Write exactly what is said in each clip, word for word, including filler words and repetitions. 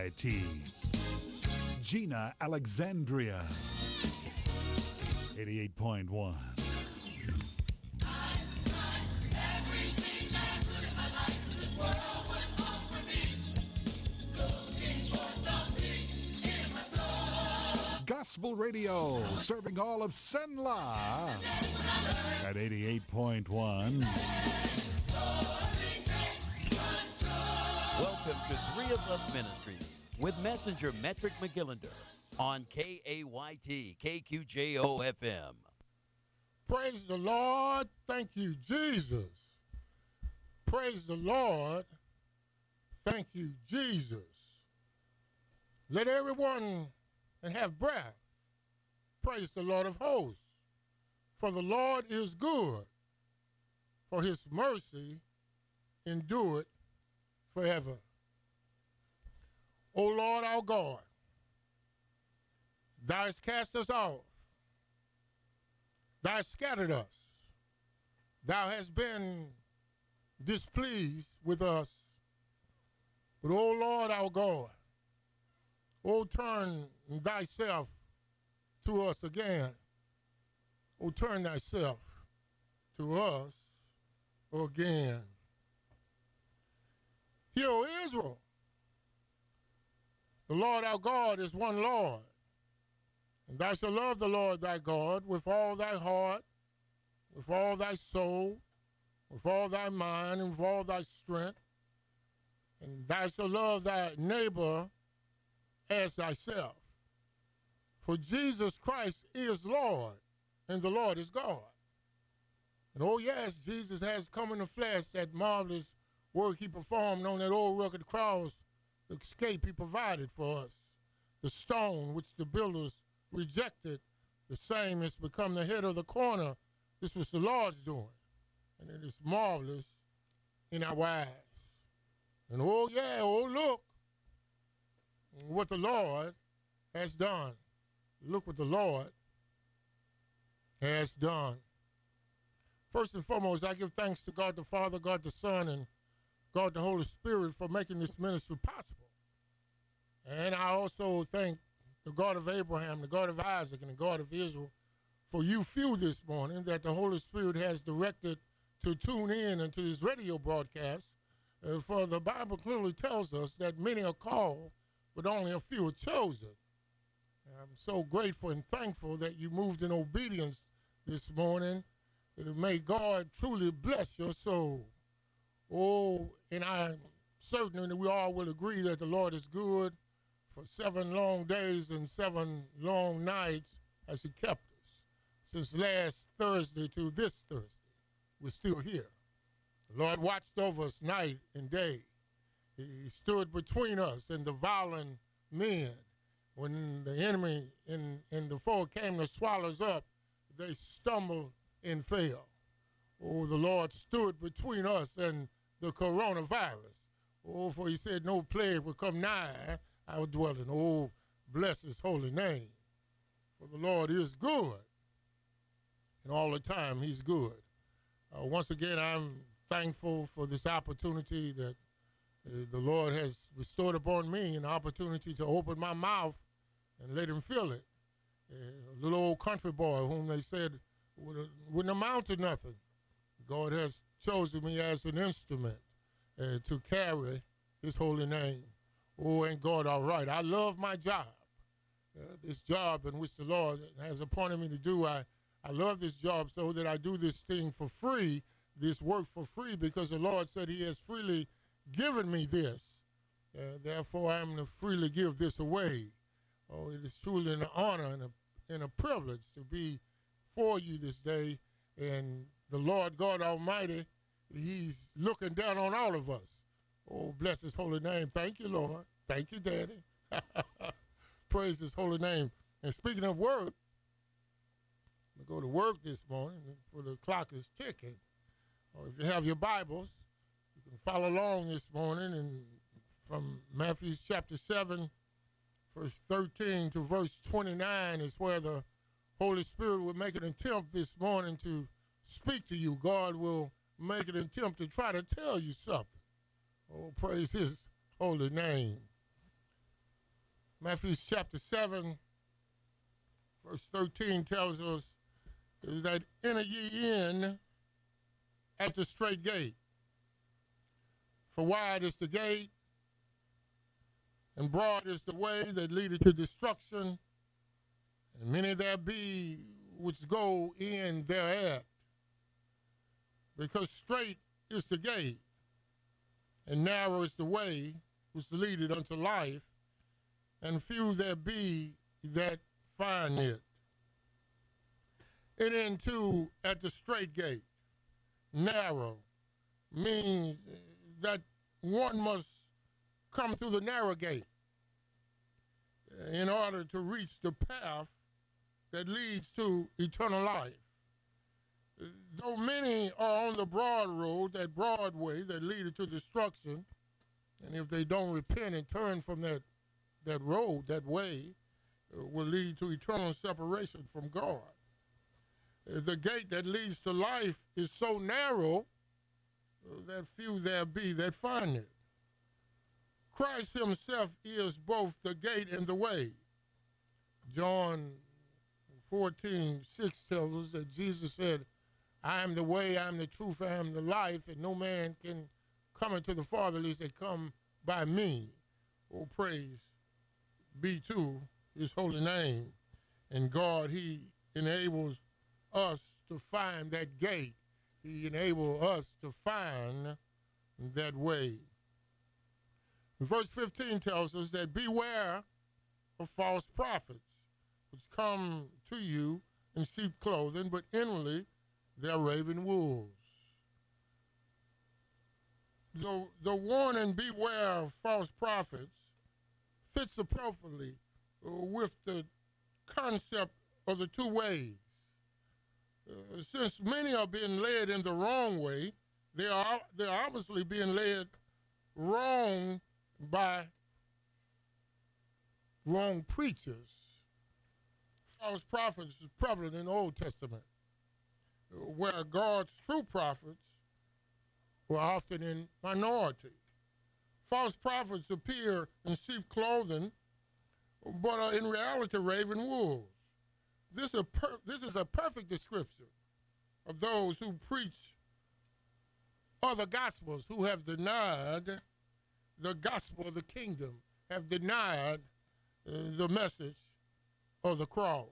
Y T. Gina Alexandria, eighty-eight point one. Gospel Radio, serving all of Senla at eighty-eight point one. Welcome to Three of Us Ministries with Messenger Metric McGillender on K A Y T, K Q J O F M. Praise the Lord. Thank you, Jesus. Praise the Lord. Thank you, Jesus. Let everyone that have breath praise the Lord of hosts. For the Lord is good, for his mercy endureth forever. O Lord our God, thou hast cast us off. Thou hast scattered us. Thou hast been displeased with us. But, O Lord our God, O turn thyself to us again. O turn thyself to us again. Hear, O Israel, the Lord our God is one Lord. And thou shalt love the Lord thy God with all thy heart, with all thy soul, with all thy mind, and with all thy strength. And thou shalt love thy neighbor as thyself. For Jesus Christ is Lord, and the Lord is God. And oh yes, Jesus has come in the flesh, that marvelous work he performed on that old rugged cross, the escape he provided for us. The stone which the builders rejected, the same has become the head of the corner. This was the Lord's doing, and it is marvelous in our eyes. And oh yeah, oh look what the Lord has done. Look what the Lord has done. First and foremost, I give thanks to God the Father, God the Son, and God the Holy Spirit for making this ministry possible. And I also thank the God of Abraham, the God of Isaac, and the God of Israel for you few this morning that the Holy Spirit has directed to tune in into this radio broadcast. Uh, for the Bible clearly tells us that many are called, but only a few are chosen. I'm so grateful and thankful that you moved in obedience this morning. Uh, may God truly bless your soul. Oh, and I'm certain that we all will agree that the Lord is good. For seven long days and seven long nights as he kept us. Since last Thursday to this Thursday, we're still here. The Lord watched over us night and day. He stood between us and the violent men. When the enemy and, and the foe came to swallow us up, they stumbled and fell. Oh, the Lord stood between us and the coronavirus. Oh, for he said no plague would come nigh our dwelling. Oh, bless his holy name. For the Lord is good, and all the time he's good. Uh, once again, I'm thankful for this opportunity that uh, the Lord has bestowed upon me, an opportunity to open my mouth and let him fill it. Uh, a little old country boy whom they said would, wouldn't amount to nothing. God has chosen me as an instrument uh, to carry his holy name. Oh, ain't God all right? I love my job. Uh, this job in which the Lord has appointed me to do, I, I love this job so that I do this thing for free, this work for free, because the Lord said he has freely given me this. Uh, therefore, I'm to freely give this away. Oh, it is truly an honor and a, and a privilege to be for you this day. And the Lord God Almighty, he's looking down on all of us. Oh, bless his holy name. Thank you, Lord. Thank you, Daddy. Praise his holy name. And speaking of work, I'm going to go to work this morning, for the clock is ticking. Or if you have your Bibles, you can follow along this morning and from Matthew chapter seven, verse thirteen to verse twenty-nine is where the Holy Spirit will make an attempt this morning to speak to you. God will make an attempt to try to tell you something. Oh, praise his holy name. Matthew chapter seven, verse thirteen tells us that enter ye in at the straight gate. For wide is the gate, and broad is the way that leadeth to destruction, and many there be which go in thereat. Because straight is the gate, and narrow is the way which leadeth unto life, and few there be that find it. Enter into at the straight gate. Narrow means that one must come through the narrow gate in order to reach the path that leads to eternal life. Though many are on the broad road, that broad way that leads to destruction, and if they don't repent and turn from that, that road, that way, uh, will lead to eternal separation from God. Uh, the gate that leads to life is so narrow uh, that few there be that find it. Christ himself is both the gate and the way. John fourteen six tells us that Jesus said, I am the way, I am the truth, I am the life, and no man can come into the Father unless they come by me. Oh, praise be to his holy name. And God, he enables us to find that gate. He enables us to find that way. Verse fifteen tells us that beware of false prophets, which come to you in sheep clothing, but inwardly they're raven wolves. The, the warning, beware of false prophets, fits appropriately with the concept of the two ways. Uh, since many are being led in the wrong way, they are they're obviously being led wrong by wrong preachers. False prophets is prevalent in the Old Testament, where God's true prophets were often in minority. False prophets appear in sheep clothing, but are in reality raven wolves. This is, a per- this is a perfect description of those who preach other gospels, who have denied the gospel of the kingdom, have denied uh, the message of the cross.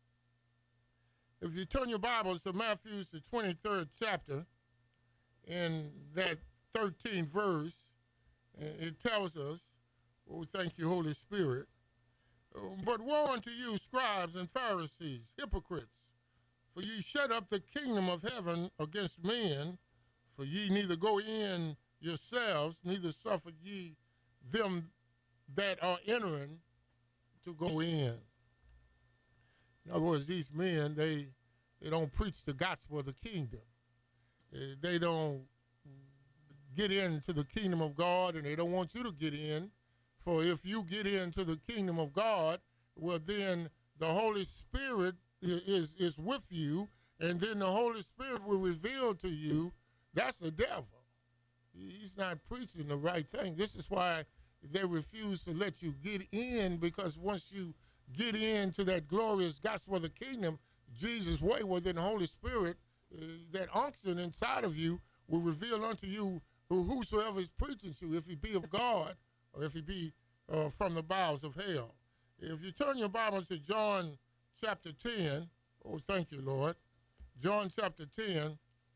If you turn your Bibles to Matthew, the twenty-third chapter, in that thirteenth verse, it tells us, oh, thank you, Holy Spirit, but woe unto you, scribes and Pharisees, hypocrites, for ye shut up the kingdom of heaven against men, for ye neither go in yourselves, neither suffer ye them that are entering to go in. In other words, these men, they, they don't preach the gospel of the kingdom. They don't get into the kingdom of God, and they don't want you to get in. For if you get into the kingdom of God, well, then the Holy Spirit is, is with you, and then the Holy Spirit will reveal to you that's the devil. He's not preaching the right thing. This is why they refuse to let you get in, because once you get into that glorious gospel of the kingdom, Jesus' way, well, then the Holy Spirit, uh, that unction inside of you, will reveal unto you who, whosoever is preaching to you, if he be of God or if he be uh, from the bowels of hell. If you turn your Bible to John chapter ten, oh, thank you, Lord. John chapter ten,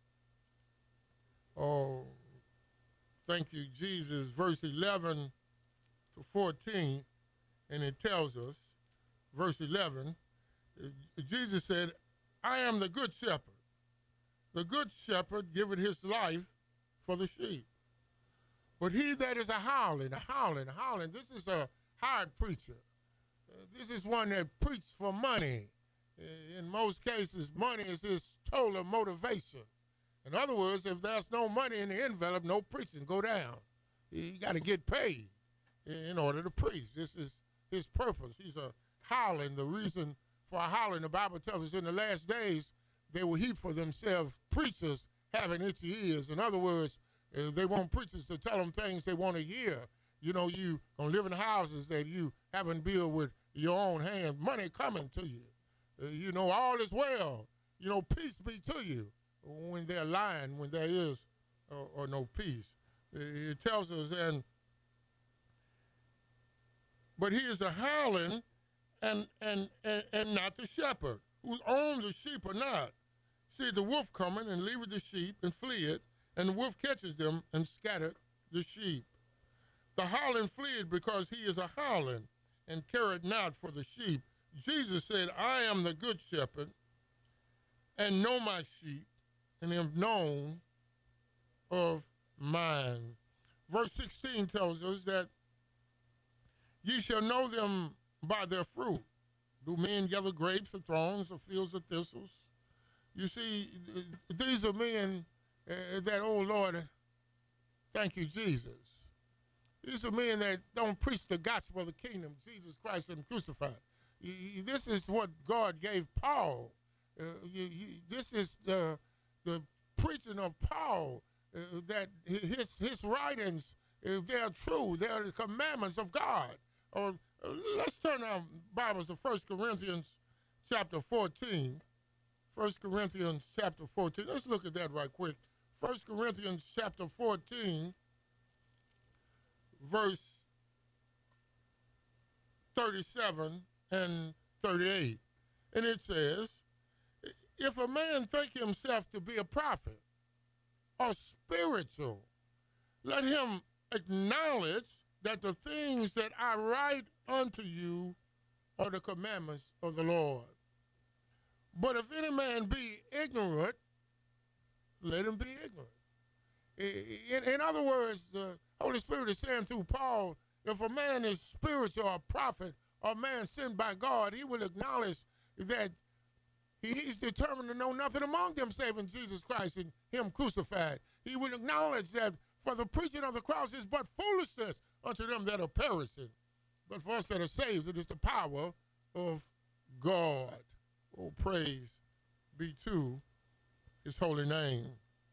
oh, thank you, Jesus, verse eleven to fourteen, and it tells us, verse eleven, Jesus said, I am the good shepherd. The good shepherd giveth his life for the sheep. But he that is a howling, a howling, a howling, this is a hired preacher. Uh, this is one that preaches for money. Uh, in most cases, money is his total motivation. In other words, if there's no money in the envelope, no preaching go down. You got to get paid in order to preach. This is his purpose. He's a howling. The reason for a howling, the Bible tells us in the last days, they will heap for themselves preachers having itchy ears. In other words, uh, they want preachers to tell them things they want to hear. you know, you gonna live in houses that you haven't built with your own hands. Money coming to you. Uh, you know, all is well. You know, peace be to you when they're lying, when there is or, or no peace. It tells us, and but he is a howling and, and, and, and not the shepherd, who owns the sheep or not. See the wolf coming and leaveth the sheep and fleeth, and the wolf catches them and scattered the sheep. The howling fleeth because he is a howling and careth not for the sheep. Jesus said, I am the good shepherd and know my sheep and am known of mine. Verse sixteen tells us that ye shall know them by their fruit. Do men gather grapes or thorns or fields of thistles? You see, these are men uh, that, oh Lord, thank you, Jesus. These are men that don't preach the gospel of the kingdom, Jesus Christ and crucified. This is what God gave Paul. Uh, you, you, this is the, the preaching of Paul, uh, that his, his writings, uh, they're true. They're the commandments of God. Or uh, let's turn our Bibles to First Corinthians chapter fourteen. First Corinthians chapter fourteen. Let's look at that right quick. First Corinthians chapter fourteen, verse thirty-seven and thirty-eight. And it says, if a man think himself to be a prophet or spiritual, let him acknowledge that the things that I write unto you are the commandments of the Lord. But if any man be ignorant, let him be ignorant. In, in other words, the Holy Spirit is saying through Paul, if a man is spiritual or prophet or a man sent by God, he will acknowledge that he, he's determined to know nothing among them saving Jesus Christ and him crucified. He will acknowledge that for the preaching of the cross is but foolishness unto them that are perishing. But for us that are saved, it is the power of God. Oh, praise be to his holy name.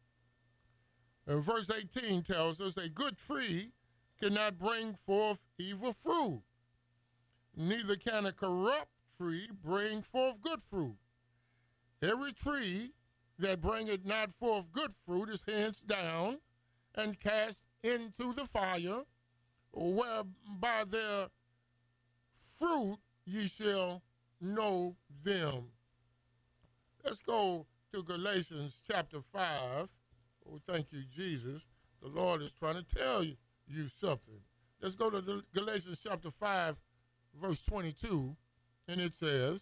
And verse eighteen tells us, a good tree cannot bring forth evil fruit, neither can a corrupt tree bring forth good fruit. Every tree that bringeth not forth good fruit is hence down and cast into the fire, where by their fruit ye shall know them. Let's go to Galatians chapter five. Oh, thank you, Jesus. The Lord is trying to tell you, you something. Let's go to Galatians chapter five, verse twenty-two, and it says,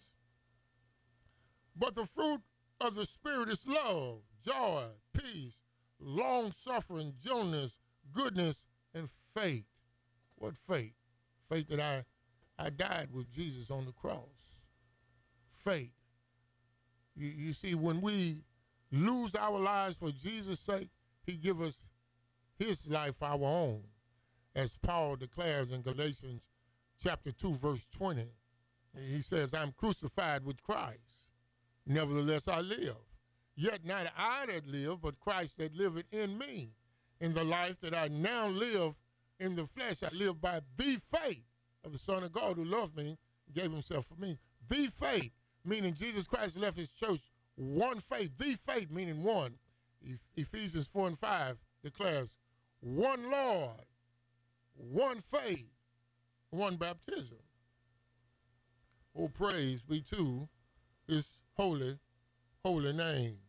but the fruit of the Spirit is love, joy, peace, long-suffering, gentleness, goodness, and faith. What faith? Faith that I, I died with Jesus on the cross. Faith. You, you see, when we lose our lives for Jesus' sake, he give us his life our own, as Paul declares in Galatians chapter two, verse twenty. He says, I'm crucified with Christ. Nevertheless I live. Yet not I that live, but Christ that liveth in me. In the life that I now live in the flesh, I live by the faith of the Son of God who loved me and gave himself for me. The faith, meaning Jesus Christ left his church one faith. The faith, meaning one. Ephesians four and five declares one Lord, one faith, one baptism. Oh, praise be to his holy, holy name.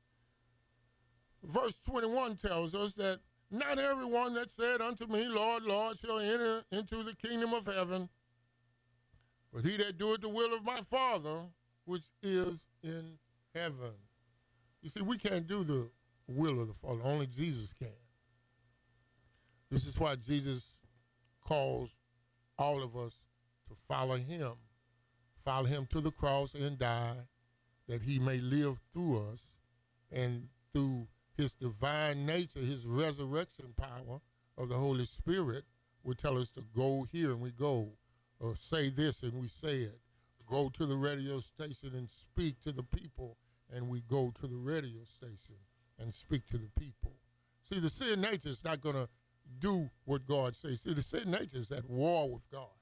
Verse twenty-one tells us that not everyone that said unto me, Lord, Lord, shall enter into the kingdom of heaven, but he that doeth the will of my Father, which is in heaven. You see, we can't do the will of the Father. Only Jesus can. This is why Jesus calls all of us to follow him. Follow him to the cross and die, that he may live through us, and through his divine nature, his resurrection power of the Holy Spirit will tell us to go here and we go, or say this and we say it. Go to the radio station and speak to the people, and we go to the radio station and speak to the people. See, the sin nature is not going to do what God says. See, the sin nature is at war with God.